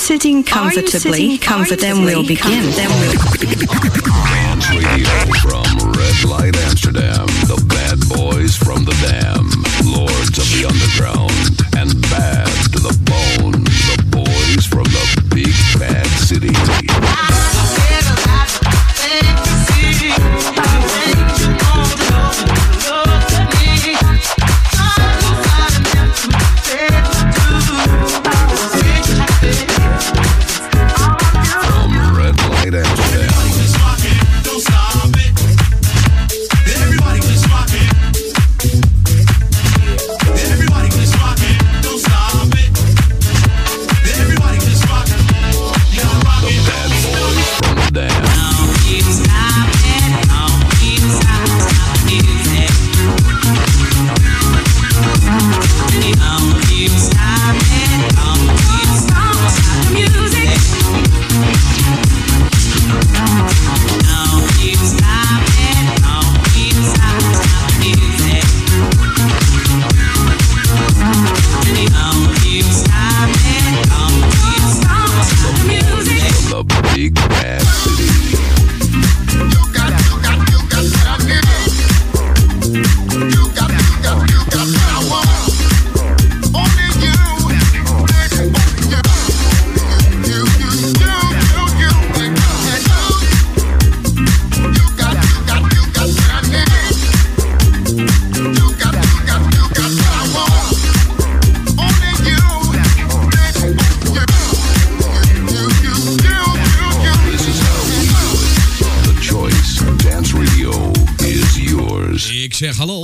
sitting comfortably? Then we'll begin. Dance Radio from Red Light Amsterdam. The bad boys from the Dam. Lords of the Underground. And bad to the bone. The boys from the big bad city. From Red Light Amsterdam. Ik zeg hallo.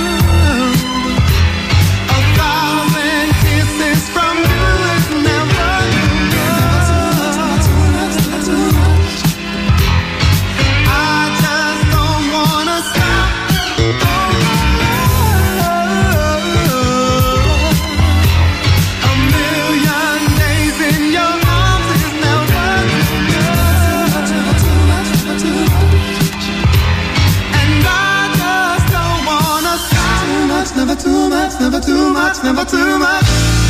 Never never too much.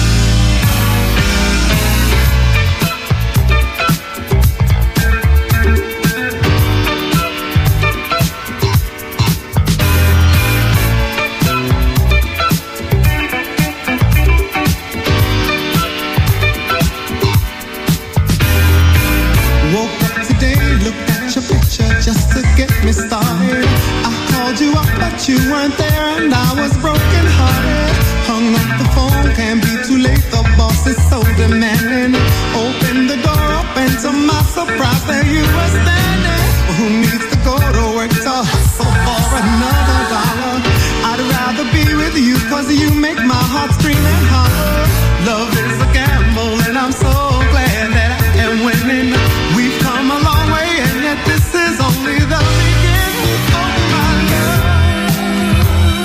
Just to get me started, I called you up but you weren't there and I was broken hearted. Hung up the phone, can't be too late, the boss is so demanding. Open the door up and to my surprise there you were standing. Well, who needs to go to work to hustle for another dollar? I'd rather be with you cause you make my heart scream and holler. Love is a gamble and I'm so glad that I am winning. We've come a long way and yet this is only the beginning of my love.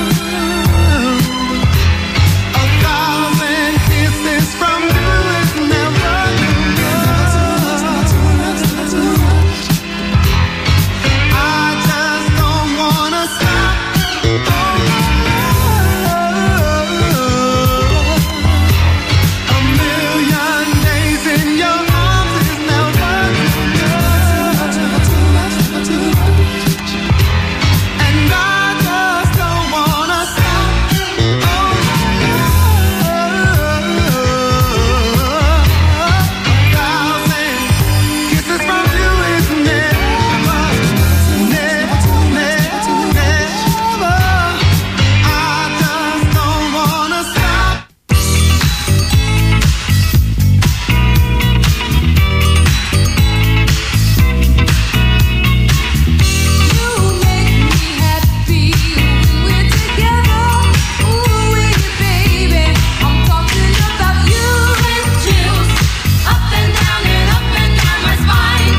1,000 kisses from you is never enough. I just don't wanna stop. A million days in your arms is never enough. And I just don't wanna stop. A 1,000 kisses from you is never, never, never. I just don't wanna stop. You make me happy when we're together. Ooh, baby, I'm talking about you. Chills up and down my spine.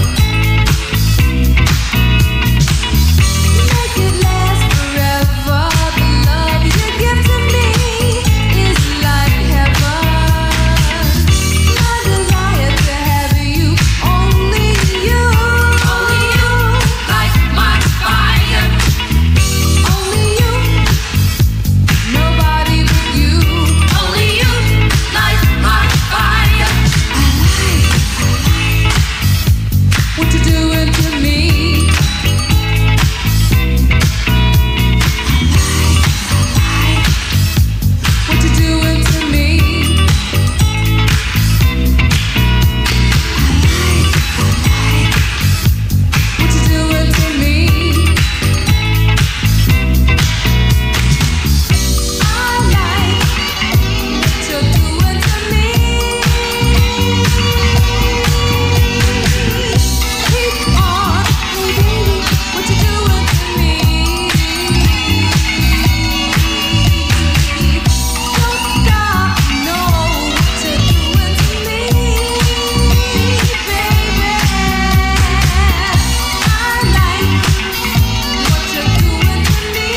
Make it last forever. The love you give to me is like heaven. My desire to have you, only you, light my fire. Only you, nobody but you. Only you, light my fire. I like what you're doing to me. What you're doing to me. What you're doing to me. I like what you're doing to me. Keep on, baby, what you're doing to me. Don't stop, no, what you're doing to me, baby. I like what you're doing to me.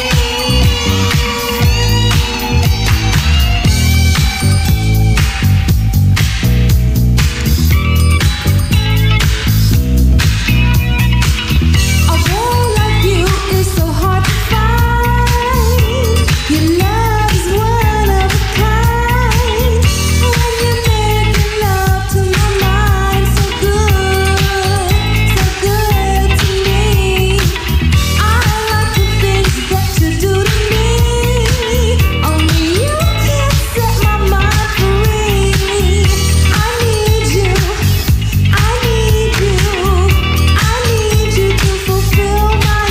A boy like you is so hard to find. Your love is one of a kind. When you're making love to my mind, so good to me. I like the things that you do to me. Only you can set my mind free. I need you. I need you. I need you to fulfill my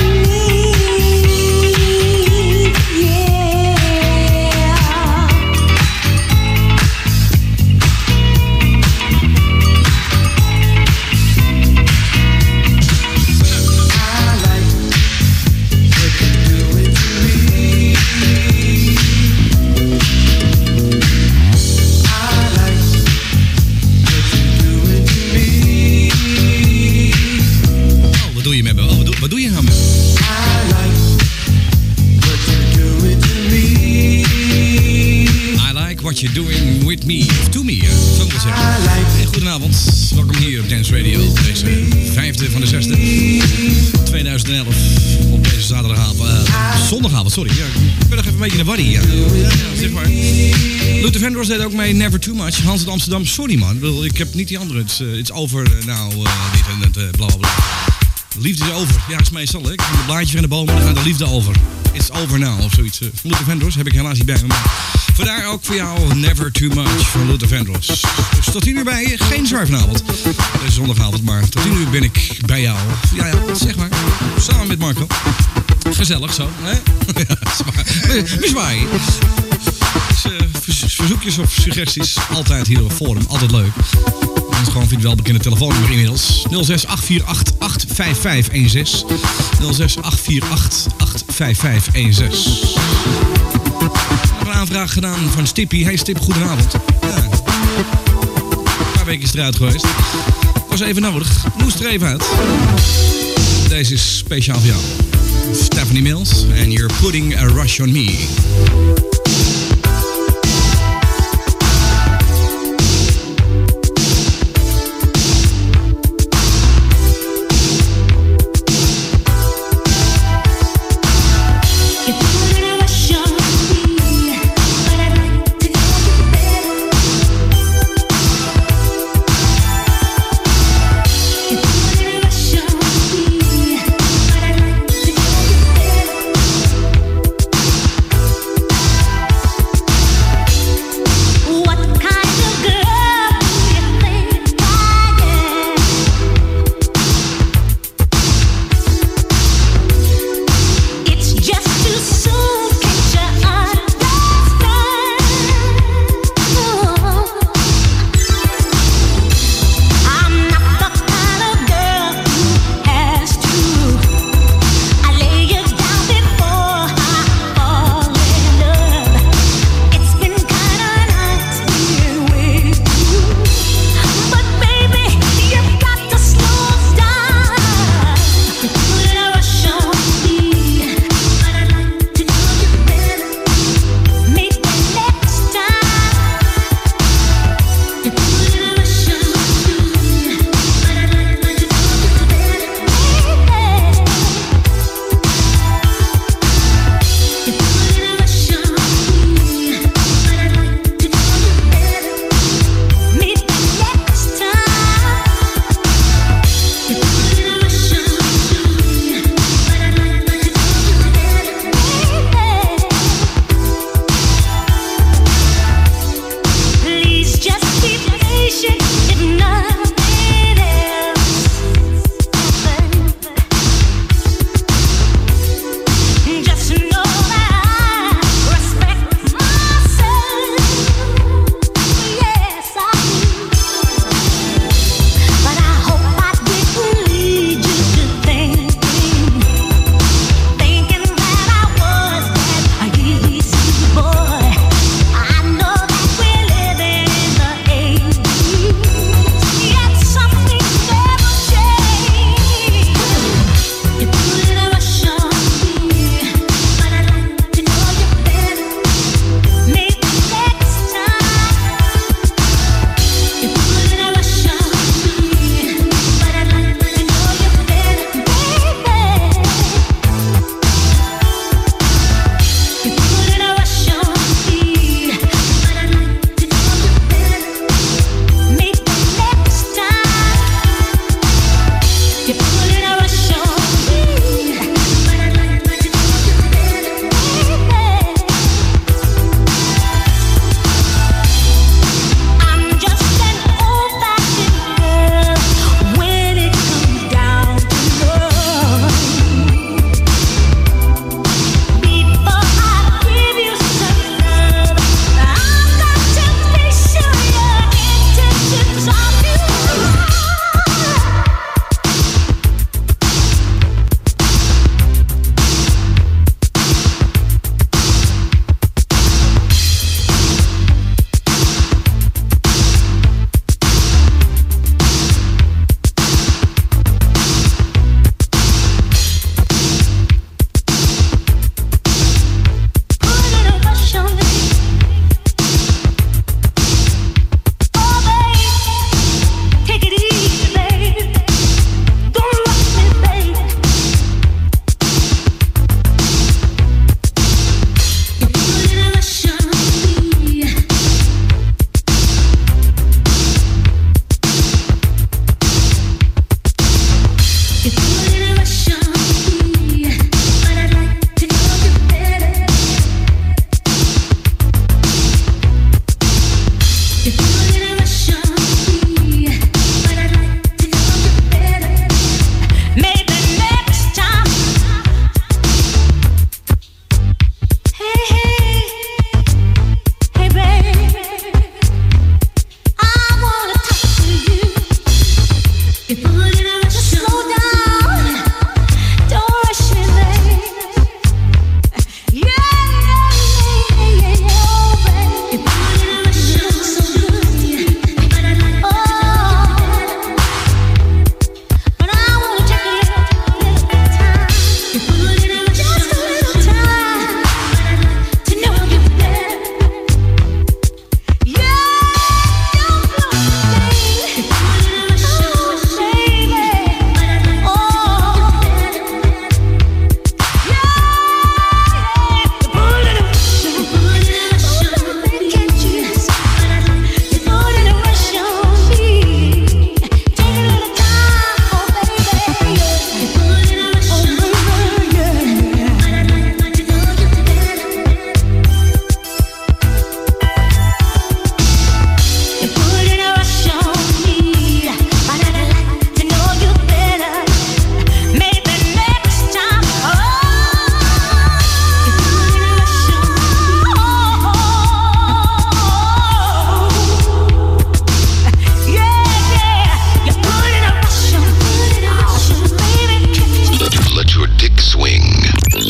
needs. Yeah. Oh, wat doe je met me? Oh, wat doe je nou met me? I like what you're doing with me. Of to me, zo moet ik zeggen. Hey, goedenavond. Welkom hier op Dance Radio. Deze 5e van de 6e 2011. Op deze zaterdagavond. Zondagavond, sorry. Ja, ik ben nog even een beetje in de waddy. Ja, zeg maar. Luther Vandross deed ook mee Never Too Much. Hans uit Amsterdam, sorry man. Ik heb niet die andere. Het is over, dit en dat, bla bla bla. Liefde is over. Ja, dat is meestal, hè. Ik heb een blaadje van de bomen, dan gaat de liefde over. It's over now, of zoiets. Luther Vandross heb ik helaas niet bij me. Maar vandaar ook voor jou Never Too Much van Luther Vandross. Dus tot 10 uur bij je. Geen zwaar vanavond. Deze zondagavond, maar tot 10 uur ben ik bij jou. Ja, zeg maar. Samen met Marco. Gezellig zo, hè? Ja, zwaaien. Dus, verzoekjes of suggesties, altijd hier op Forum. Altijd leuk. En gewoon vind je wel bekende telefoonnummer inmiddels. 06 848 85516. 06 848 85516. Een aanvraag gedaan van Stippie. Hey Stip, goedenavond. Ja. Een paar weken is eruit geweest. Was even nodig. Moest er even uit. Deze is speciaal voor jou. Stephanie Mills. And you're putting a rush on me. Better.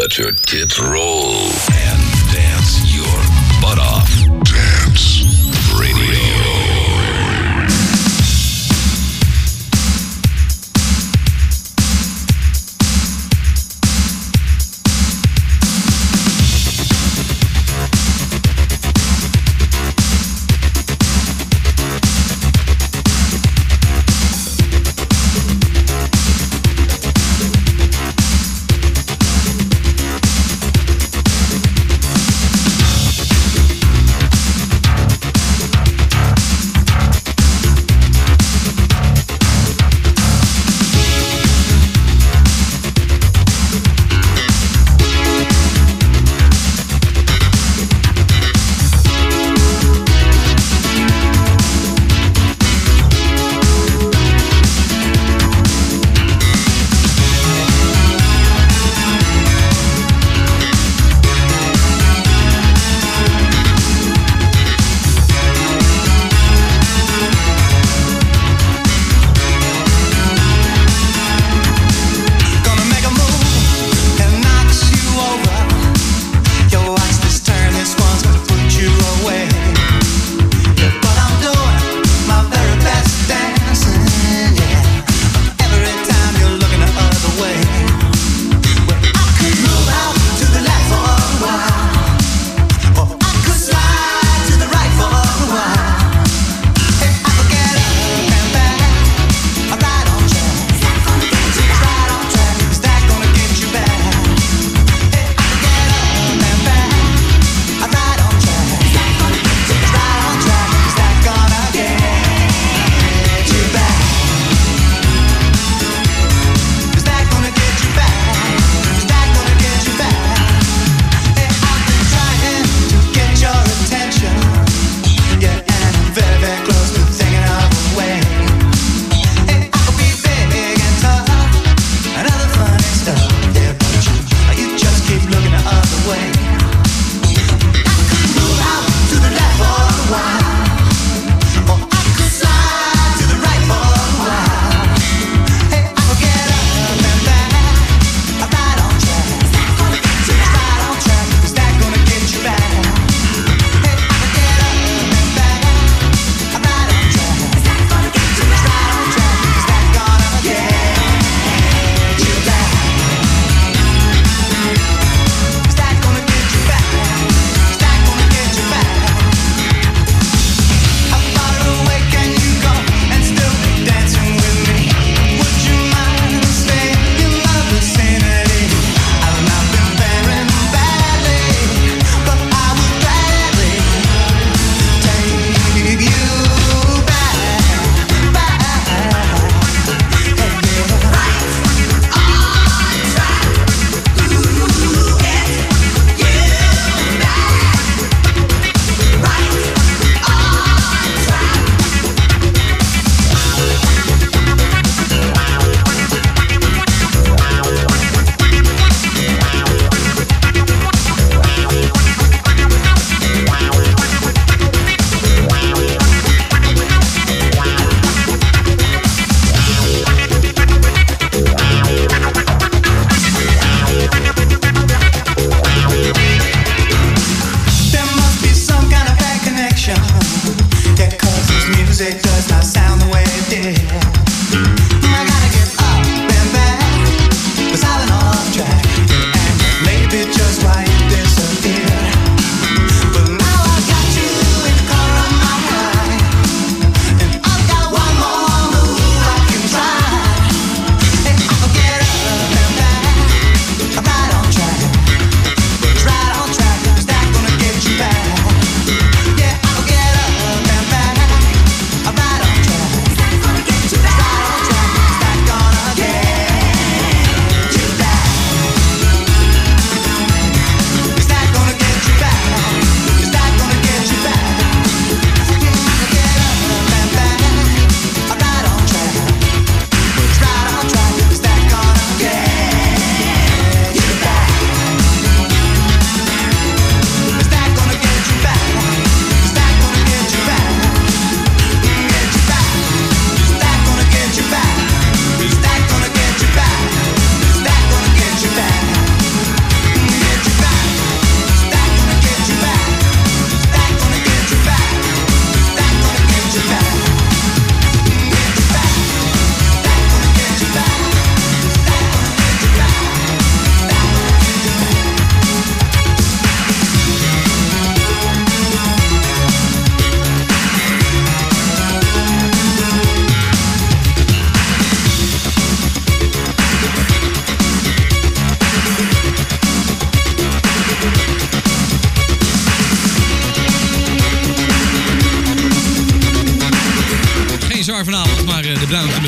Let your tits roll and dance your butt off. Dance Radio.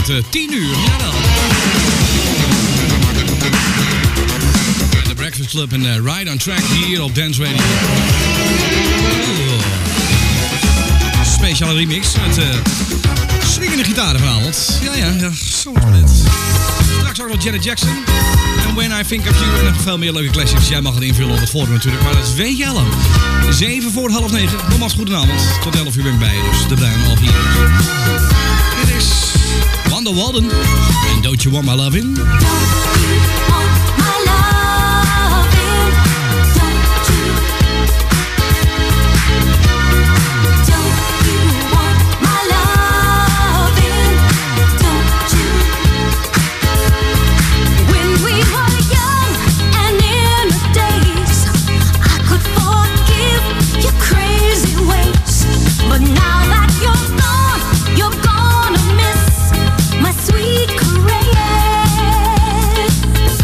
het 10 uur. Jawel. The Breakfast Club en Ride on Track hier op Dance Radio. Speciale remix met swingende gitaren vanavond. Ja, zo is het. Straks ook nog Janet Jackson. En When I Think of You. En nog veel meer leuke classics. Jij mag het invullen op het forum natuurlijk. Maar dat weet je al. 7 voor 8:30. Nogmaals goedenavond. Tot 11 uur ben ik bij je. Dus de blijven al hier. Dit is Wanda Walden. En Don't You Want My Lovin'? You're gonna miss my sweet caress.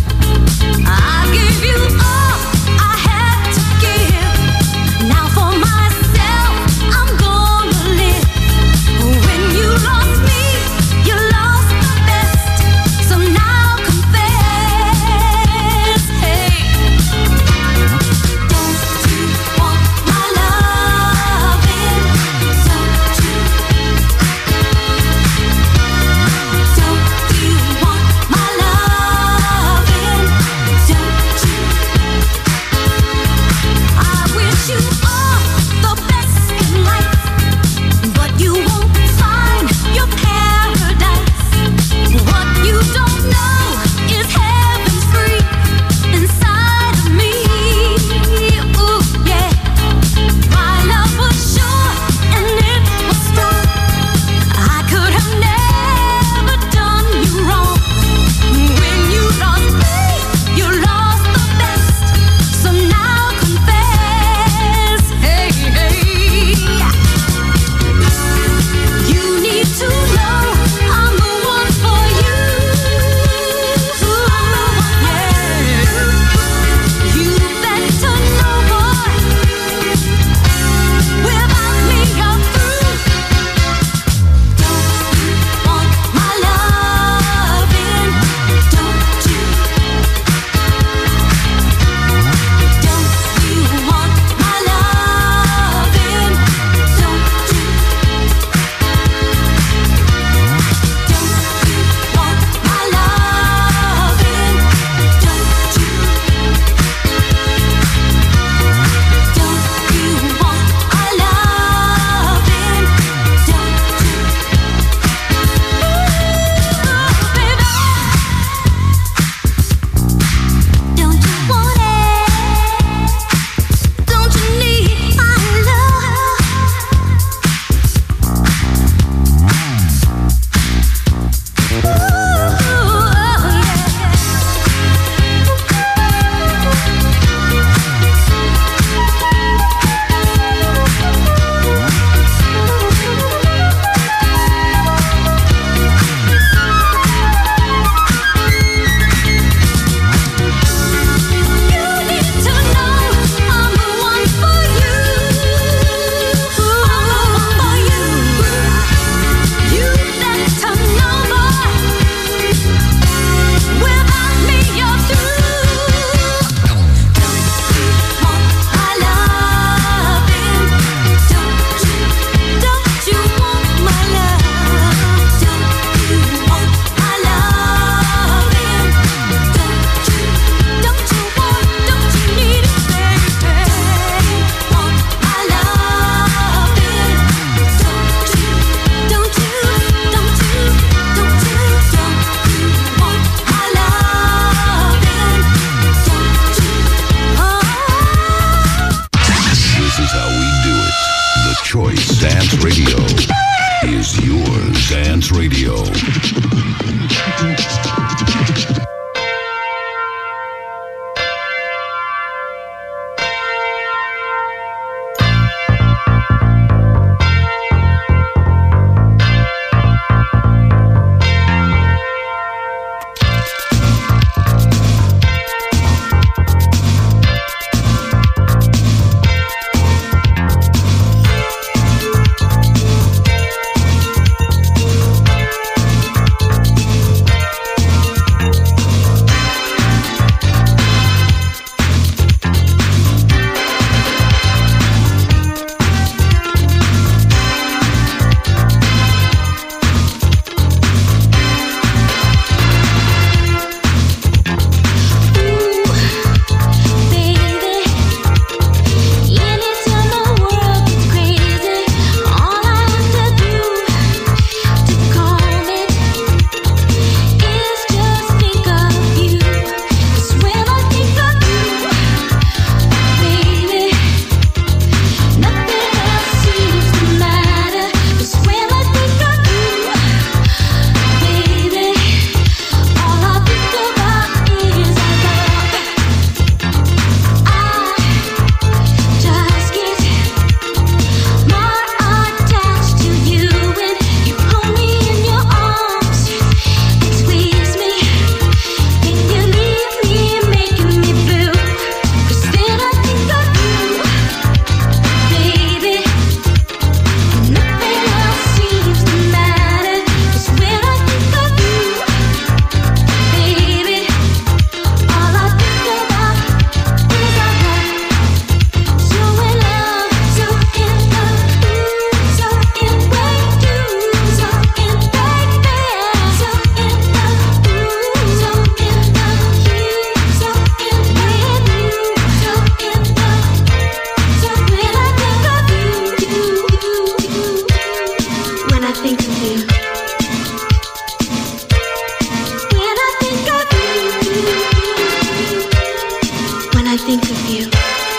think of you.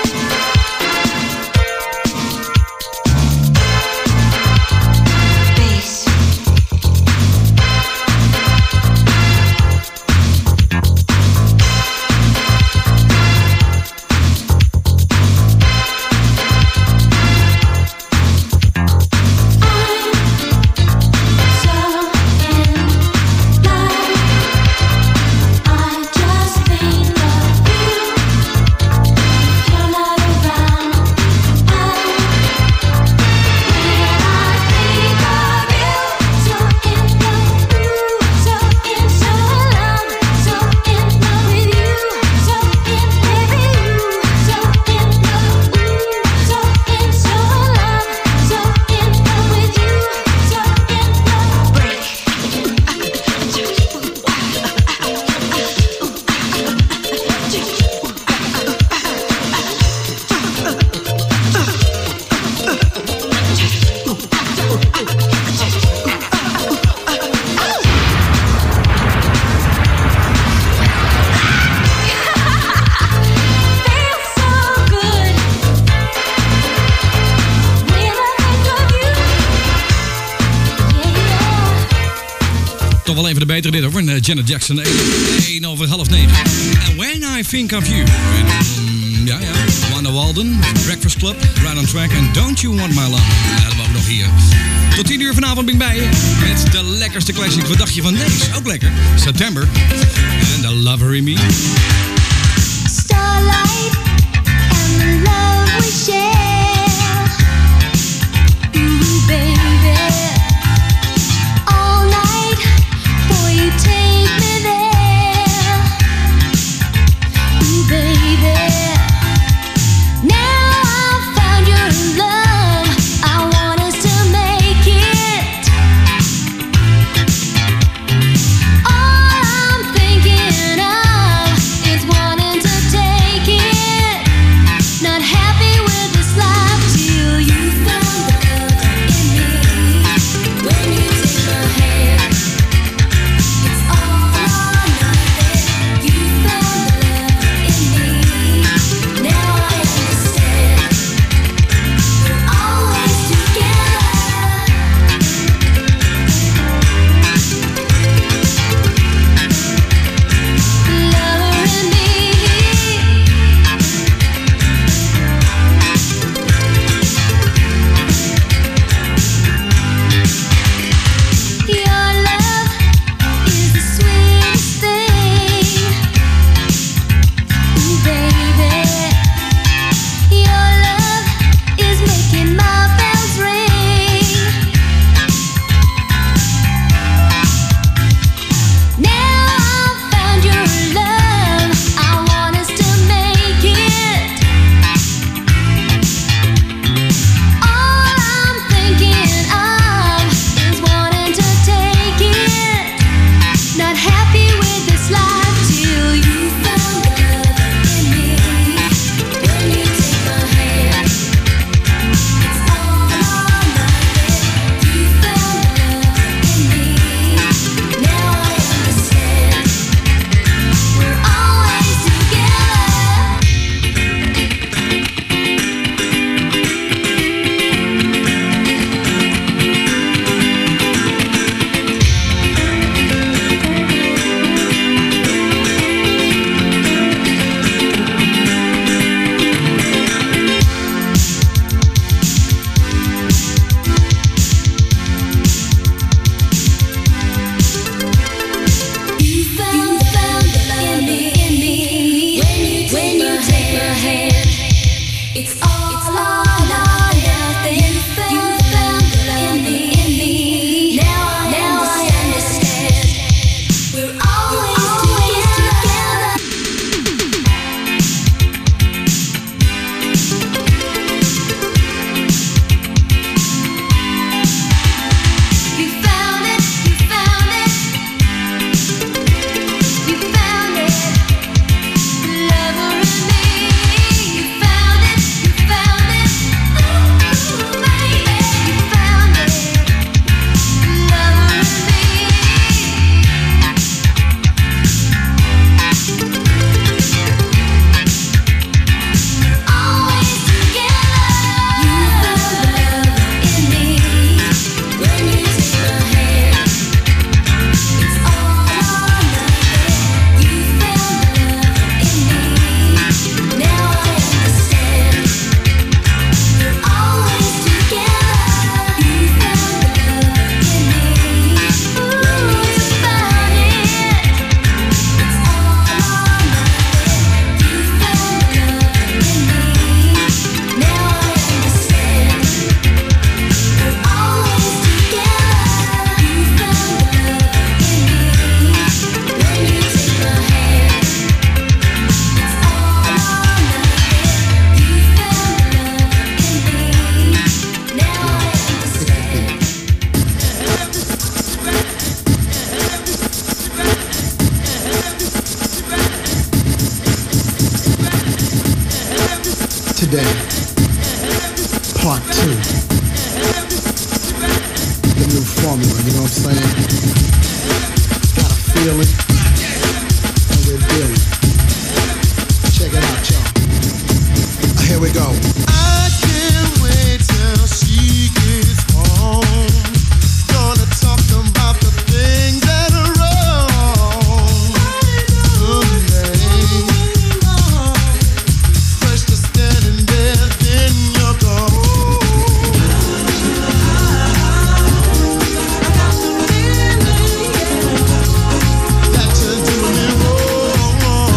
Bass. Beter dit hoor, van Janet Jackson, 1 over half 9. And When I Think of You. Ja, Wanda Walden, Breakfast Club, Right on Track en Don't You Want My Love. Ja, dat hebben we nog hier. Tot 10 uur vanavond ben ik bij je met de lekkerste classic. Wat dacht je van deze? Ook lekker. September. En The Lover in Me. Starlight and the love we share. Ooh, baby. All night, boy, you take me there. Ooh, baby. Now I've found your love. I want us to make it. All I'm thinking of is today. Part 2. The new formula, you know what I'm saying? Got a feeling, and we're dealing. Check it out, y'all. Here we go. I can't wait till she gets home. Gonna talk about the things that are wrong. Someday. First you're standing there, then you're gone. That you're doing it wrong.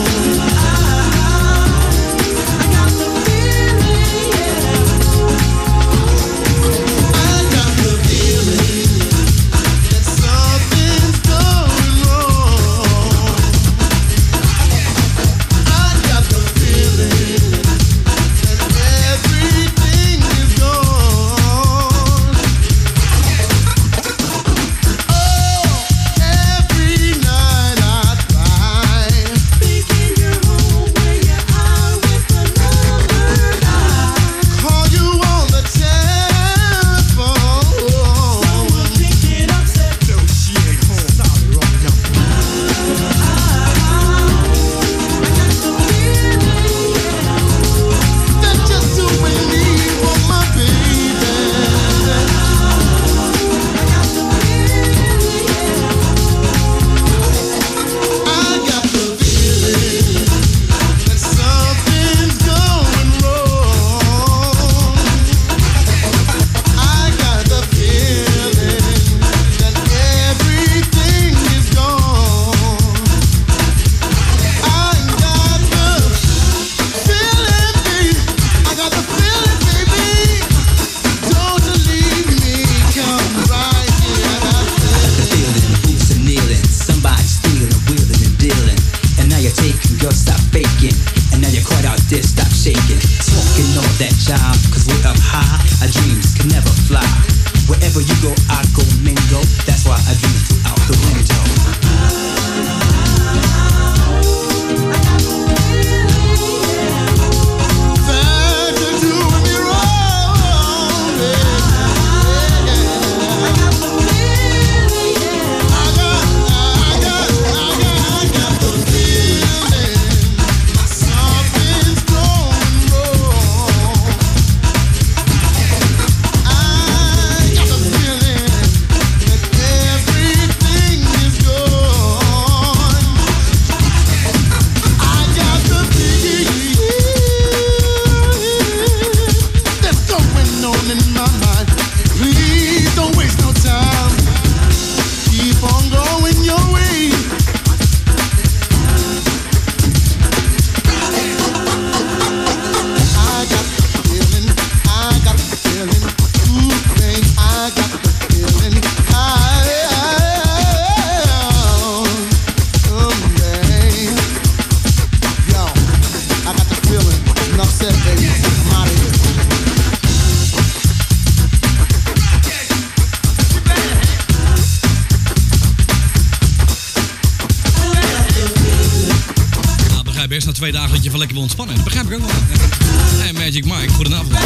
best na 2 dagen dat je van lekker wil ontspannen. Dat begrijp ik ook wel. Hey, Magic Mike, goedenavond. I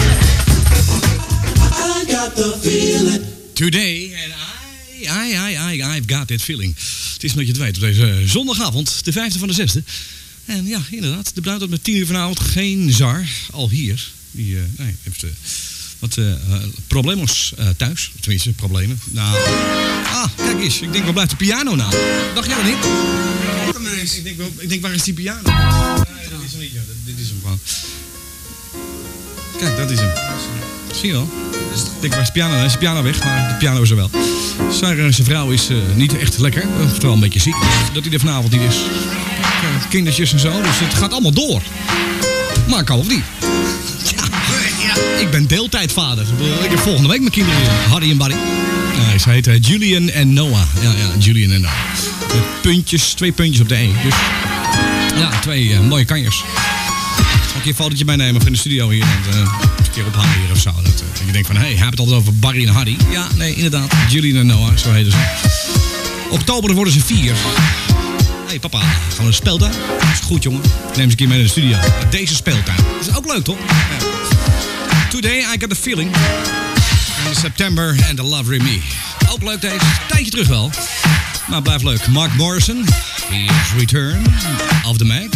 got the feeling. Today, and I've got that feeling. Het is omdat je het weet, op deze zondagavond, de 5e van de 6e. En ja, inderdaad, de bruid dat met 10 uur vanavond geen zar, al hier. Die heeft wat problemen thuis. Tenminste, problemen. Nou, kijk eens, ik denk, waar blijft de piano nou? Dacht jij dat niet? Ik denk, waar is die piano? Nee, dat is hem niet. Dit is hem gewoon. Kijk, dat is hem. Zie je wel? Ik denk, waar is de piano? Is de piano weg, maar de piano is er wel. Zijn vrouw is niet echt lekker, oftewel een beetje ziek. Dat hij er vanavond niet is. Kindertjes en zo, dus het gaat allemaal door. Maar kan of niet? Ja, ik ben deeltijdvader. Ik heb volgende week mijn kinderen weer. Harry en Barry. Ja, ze heet Julian en Noah. Ja, Julian en Noah. Met 2 puntjes op de E. Dus ja, 2 mooie kanjers. Ik zal een keer een fotootje meenemen van de studio hier. Een keer ophangen hier of zo. Dat je denkt van, hé, hij heeft het altijd over Barry en Harry. Ja, nee, inderdaad. Julian en Noah, zo heten ze. Oktober worden ze 4. Hé, papa, gaan we een speeltuin? Dat is goed, jongen. Neem ze een keer mee naar de studio. Deze speeltuin. Is ook leuk, toch? Ja. Today I Got a Feeling. In September and the Love in Me. Ook leuk deze. Tijdje terug wel. Maar blijft leuk. Mark Morrison. He is Return of the Mag.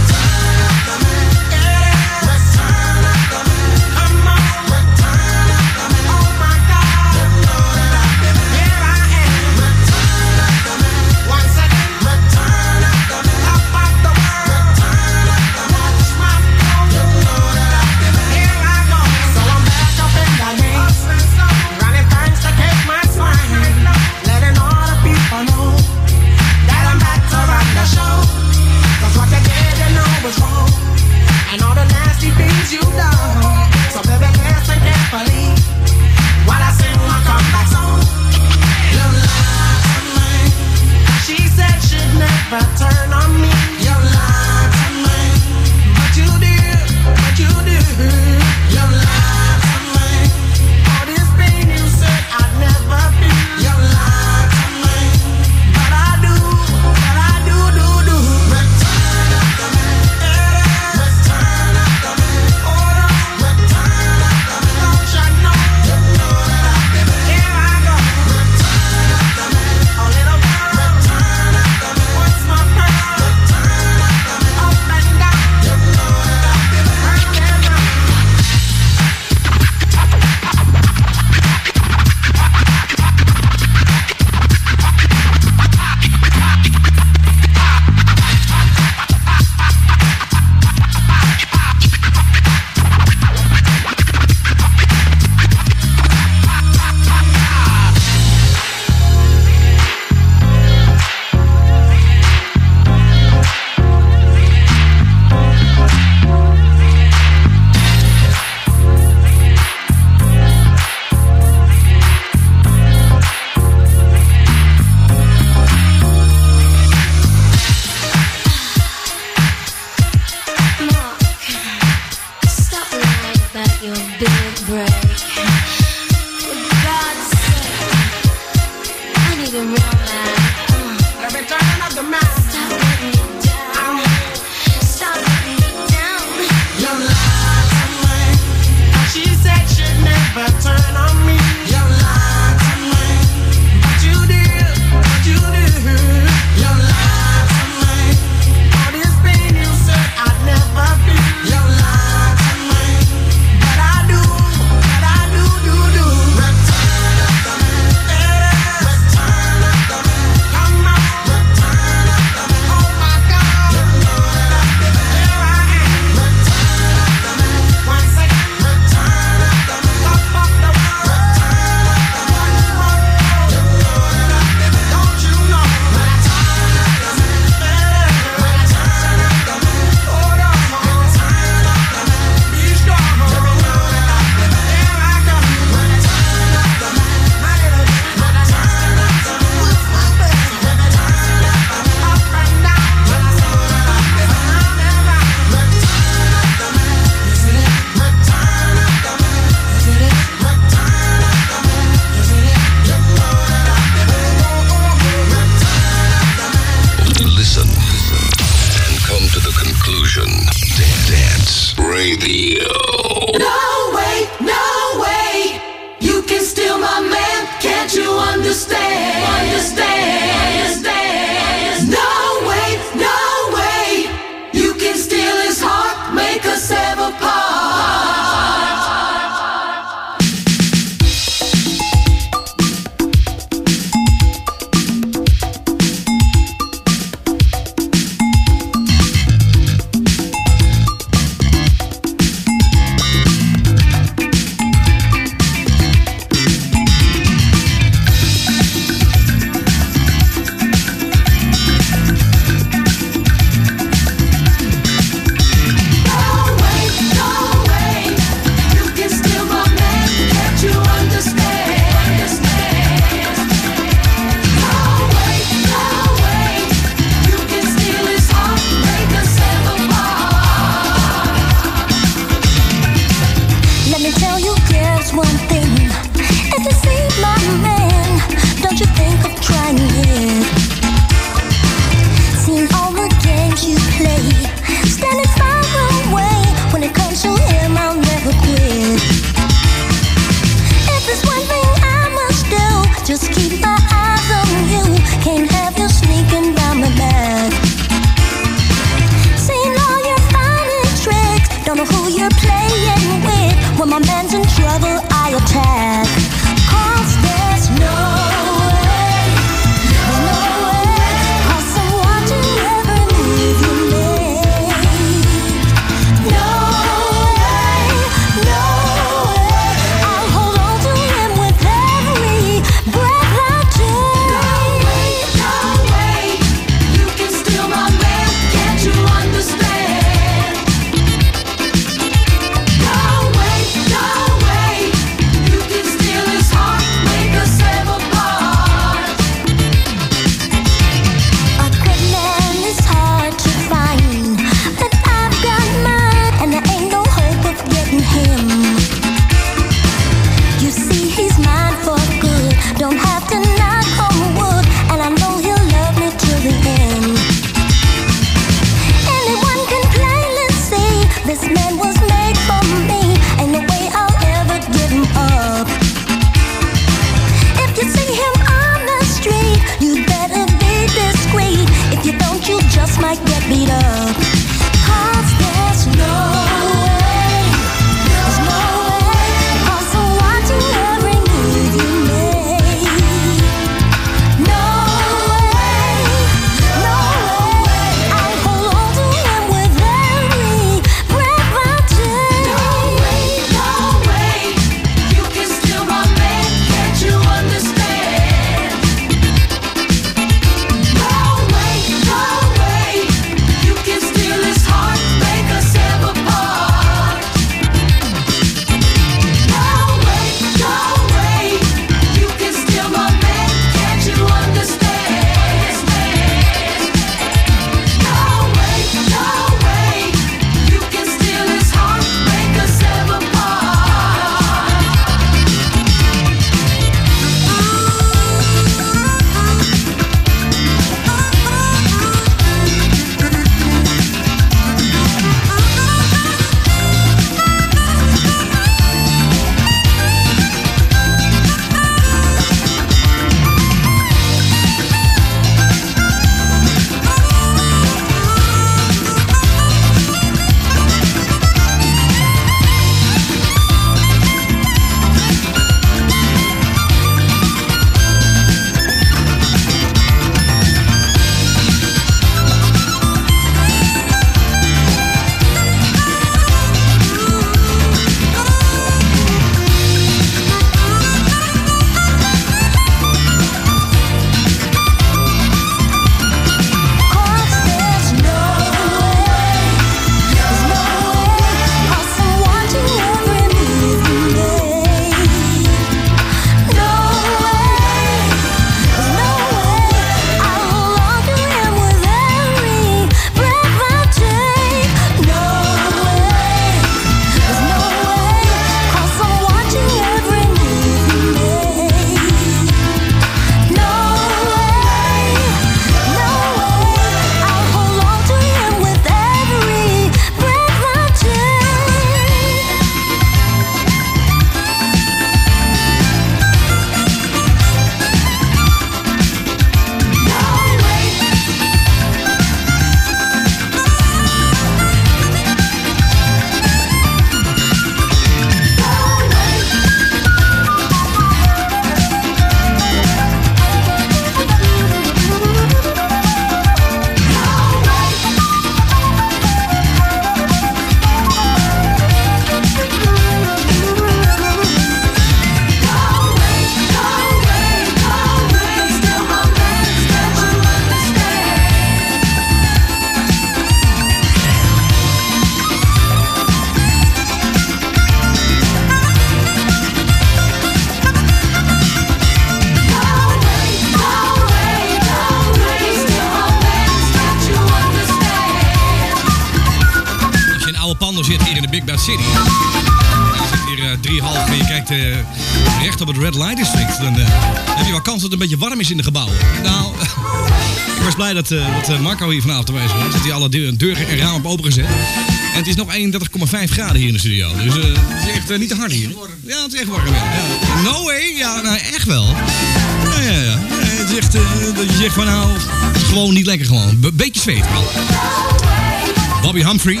oude panden zit hier in de Big Bad City. Je zit hier 3,5 en je kijkt recht op het Red Light District. Dan heb je wel kans dat het een beetje warm is in de gebouwen. Nou, ik was blij dat Marco hier vanavond aanwezig was. Dat hij alle deuren en ramen op opengezet. En het is nog 31,5 graden hier in de studio. Dus het is echt niet te hard hier. Ja, het is echt warm. Ja. No way? Ja, nou echt wel. Ja. Het is echt dat je zegt van nou, het is gewoon niet lekker gewoon. Beetje zweet. Bobby Humphrey.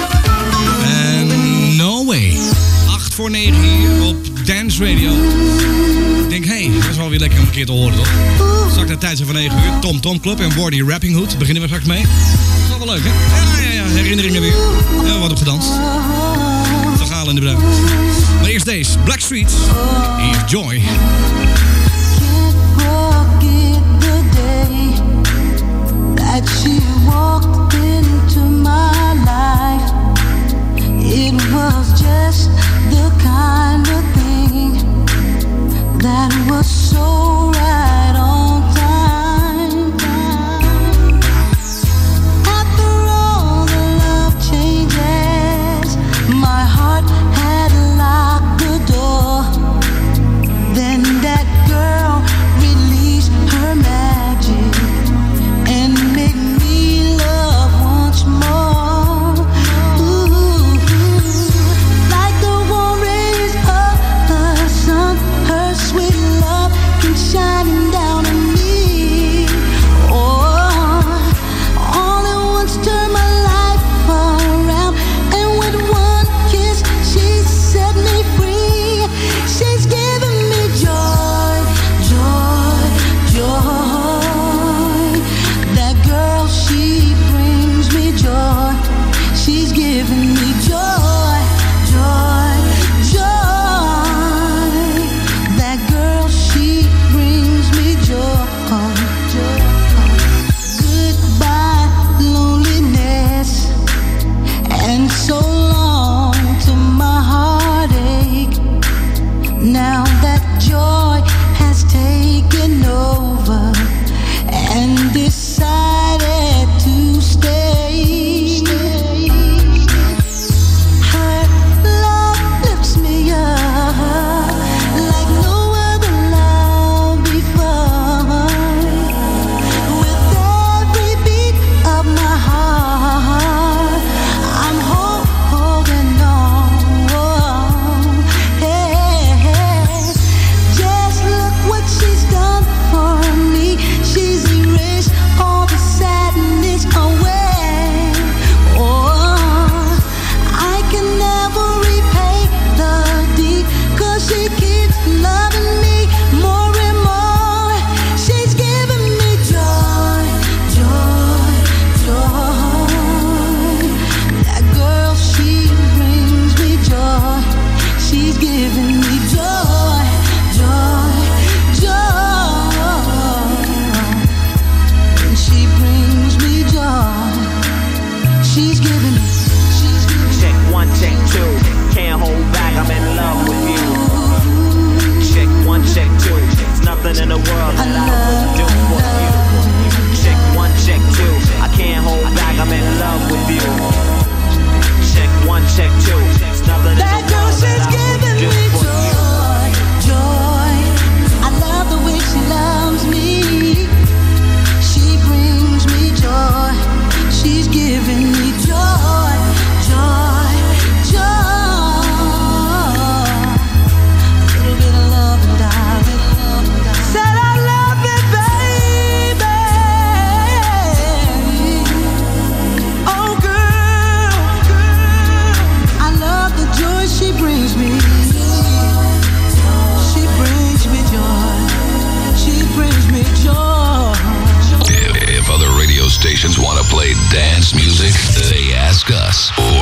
En No Way. 8 voor 9 hier op Dance Radio. Ik denk, hey, dat is wel weer lekker om een keer te horen, toch? Straks naar tijd van 9 uur. Tom Tom Club en Wardy Rapping Hood. Beginnen we straks mee. Dat is wel leuk, hè? Ja. Herinneringen weer. Ja, wat op gedanst. Verhalen in de bruin. Maar eerst deze. Blackstreet. Hier is Joy. That she walked into my life. It was just the kind of thing that was so right on time. After all the love changes, my heart had locked the door. Then that girl released her magic and make me love once more. Ooh, like the warm rays of the sun, her sweet love came shining down on me. Oh, all at once turned my life around, and with one kiss she set me free. She's giving me joy, joy, joy. That girl, she brings me joy. She's giving me joy, joy, joy. That girl, she brings me joy, joy. Goodbye, loneliness, and so long to my heartache. Now that joy has taken over and decided to stay. Her love lifts me up like no other love before. With every beat of my heart, I'm holding on. Hey, just look what she's done for me. She's erased all the sadness away. Oh, I can never repay the deed, 'cause she keeps loving me more and more. She's giving me joy, joy, joy. That girl, she brings me joy. She's giving me joy, joy, joy. And she brings me joy. She's giving me. Check 1, check 2. Can't hold back, I'm in love with you. Check 1, check 2. There's nothing in the world that I wouldn't do for you. Check 1, check 2. I can't hold back, I'm in love with you. Check 1, check 2. There's nothing in the That girl, world she's that I giving wouldn't do me for you. joy, joy. I love the way she loves me. She brings me joy. She's giving me joy, joy, joy. A little bit of love and darling. Said I love it, baby. Oh, girl, I love the joy she brings me. She brings me joy. She brings me joy. If other radio stations want to play dance music, they ask us.